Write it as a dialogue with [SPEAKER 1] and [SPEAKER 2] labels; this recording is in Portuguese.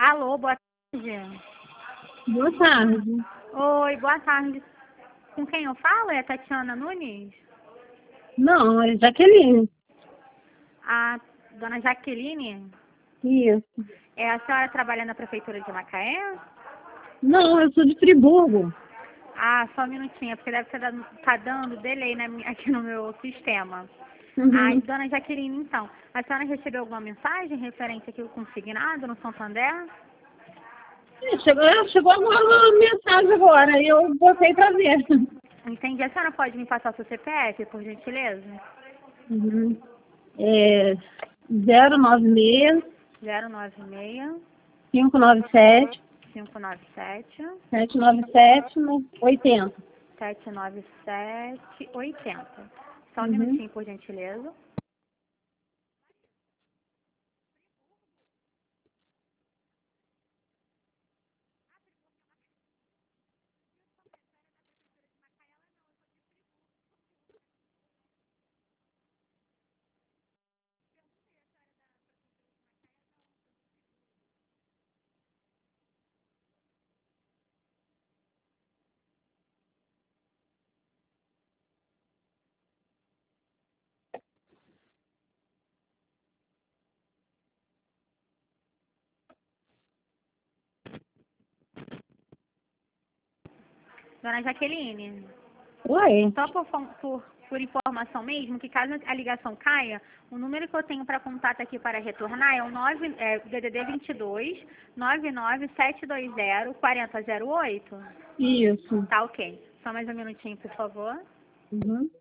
[SPEAKER 1] Alô, boa tarde.
[SPEAKER 2] Boa tarde.
[SPEAKER 1] Oi, boa tarde. Com quem eu falo? É a Tatiana Nunes?
[SPEAKER 2] Não, é Jaqueline.
[SPEAKER 1] A dona Jaqueline?
[SPEAKER 2] Isso.
[SPEAKER 1] É, a senhora trabalha na prefeitura de Macaé?
[SPEAKER 2] Não, eu sou de Friburgo.
[SPEAKER 1] Ah, só um minutinho, porque deve estar dando delay aqui no meu sistema. Ah,
[SPEAKER 2] Uhum.
[SPEAKER 1] dona Jaqueline, então, a senhora recebeu alguma mensagem referente aqui ao consignado no Santander?
[SPEAKER 2] Chegou agora uma mensagem agora e eu botei pra ver.
[SPEAKER 1] Entendi. A senhora pode me passar o seu CPF, por gentileza?
[SPEAKER 2] Uhum. É 096
[SPEAKER 1] 096
[SPEAKER 2] 597
[SPEAKER 1] 597
[SPEAKER 2] 797 80.
[SPEAKER 1] 79780. Só um
[SPEAKER 2] Uhum.
[SPEAKER 1] minutinho, por gentileza. Dona Jaqueline,
[SPEAKER 2] Oi.
[SPEAKER 1] só por informação mesmo, que caso a ligação caia, o número que eu tenho para contato aqui para retornar é o DDD 22 99720 4008.
[SPEAKER 2] Isso.
[SPEAKER 1] Tá ok. Só mais um minutinho, por favor.
[SPEAKER 2] Uhum.